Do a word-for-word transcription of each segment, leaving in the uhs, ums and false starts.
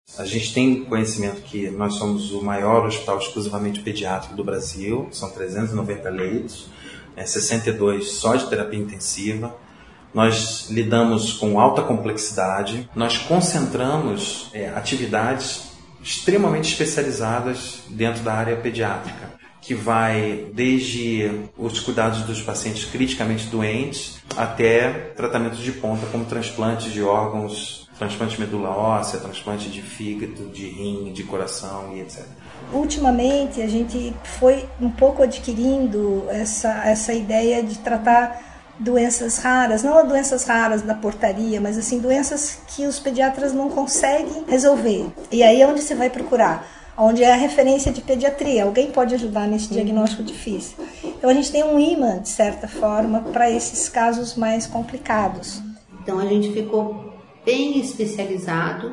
A gente tem conhecimento que nós somos o maior hospital exclusivamente pediátrico do Brasil, são trezentos e noventa leitos, é, sessenta e dois só de terapia intensiva. Nós lidamos com alta complexidade, nós concentramos é, atividades extremamente especializadas dentro da área pediátrica, que vai desde os cuidados dos pacientes criticamente doentes até tratamentos de ponta, como transplantes de órgãos, transplante de medula óssea, transplante de fígado, de rim, de coração e etcétera. Ultimamente, a gente foi um pouco adquirindo essa, essa ideia de tratar doenças raras, não doenças raras da portaria, mas assim, doenças que os pediatras não conseguem resolver. E aí é onde você vai procurar, onde é a referência de pediatria. Alguém pode ajudar nesse diagnóstico difícil. Então a gente tem um imã, de certa forma, para esses casos mais complicados. Então a gente ficou bem especializado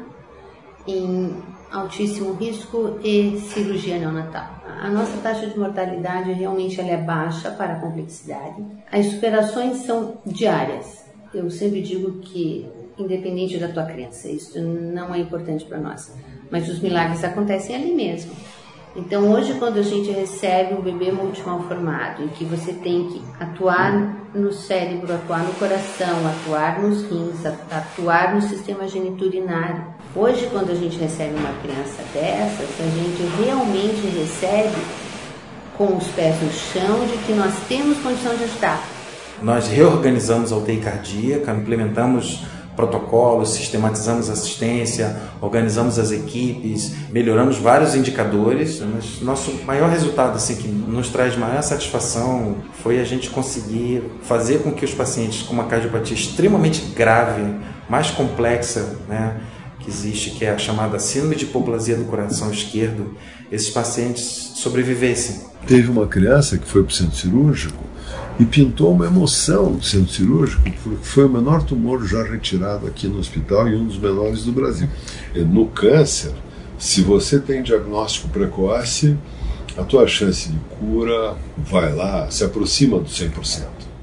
em altíssimo risco e cirurgia neonatal. A nossa taxa de mortalidade realmente ela é baixa para a complexidade. As superações são diárias. Eu sempre digo que, independente da tua crença, isso não é importante para nós, mas os milagres acontecem ali mesmo. Então hoje, quando a gente recebe um bebê multimalformado e que você tem que atuar no cérebro, atuar no coração, atuar nos rins, atuar no sistema geniturinário, hoje quando a gente recebe uma criança dessas, a gente realmente recebe com os pés no chão de que nós temos condição de ajudar. Nós reorganizamos a U T I cardíaca, implementamos protocolos, sistematizamos assistência, organizamos as equipes, melhoramos vários indicadores. Mas nosso maior resultado, assim, que nos traz maior satisfação, foi a gente conseguir fazer com que os pacientes com uma cardiopatia extremamente grave, mais complexa, né, que existe, que é a chamada síndrome de hipoplasia do coração esquerdo, esses pacientes sobrevivessem. Teve uma criança que foi para o centro cirúrgico e pintou uma emoção no centro cirúrgico, porque foi o menor tumor já retirado aqui no hospital e um dos menores do Brasil. No câncer, se você tem diagnóstico precoce, a tua chance de cura vai lá, se aproxima do cem por cento.